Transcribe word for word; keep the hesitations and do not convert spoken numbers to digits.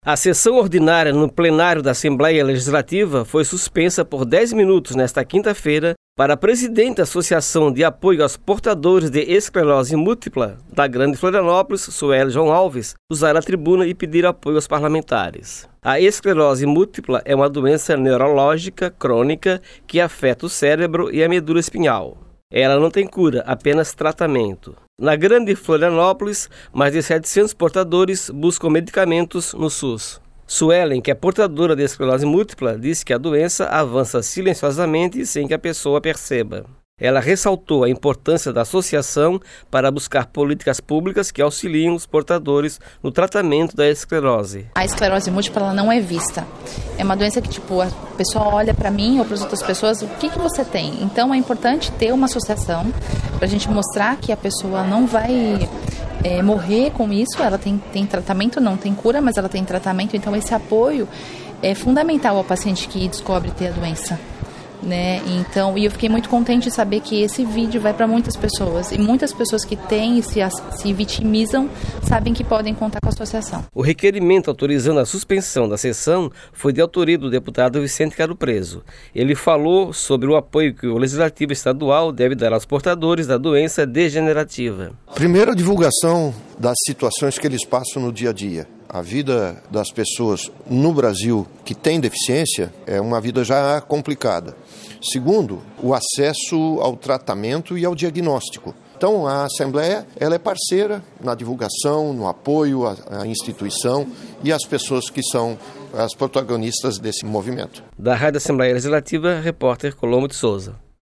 A sessão ordinária no plenário da Assembleia Legislativa foi suspensa por dez minutos nesta quinta-feira para a presidente da Associação de Apoio aos Portadores de Esclerose Múltipla da Grande Florianópolis, Sueli João Alves, usar a tribuna e pedir apoio aos parlamentares. A esclerose múltipla é uma doença neurológica crônica que afeta o cérebro e a medula espinhal. Ela não tem cura, apenas tratamento. Na Grande Florianópolis, mais de setecentos portadores buscam medicamentos no SUS. Suelen, que é portadora de esclerose múltipla, disse que a doença avança silenciosamente sem que a pessoa perceba. Ela ressaltou a importância da associação para buscar políticas públicas que auxiliem os portadores no tratamento da esclerose. A esclerose múltipla ela não é vista. É uma doença que tipo, a pessoa olha para mim ou para as outras pessoas, o que, que você tem? Então é importante ter uma associação para a gente mostrar que a pessoa não vai é, morrer com isso. Ela tem, tem tratamento, não tem cura, mas ela tem tratamento. Então esse apoio é fundamental ao paciente que descobre ter a doença. Né? Então, e eu fiquei muito contente de saber que esse vídeo vai para muitas pessoas e muitas pessoas que têm e se, se vitimizam sabem que podem contar com a associação. O requerimento autorizando a suspensão da sessão foi de autoria do deputado Vicente Caro Preso. Ele falou sobre o apoio que o Legislativo Estadual deve dar aos portadores da doença degenerativa. Primeiro, a divulgação das situações que eles passam no dia a dia. A vida das pessoas no Brasil que têm deficiência é uma vida já complicada. Segundo, o acesso ao tratamento e ao diagnóstico. Então, a Assembleia ela é parceira na divulgação, no apoio à, à instituição e às pessoas que são as protagonistas desse movimento. Da Rádio Assembleia Legislativa, repórter Colombo de Souza.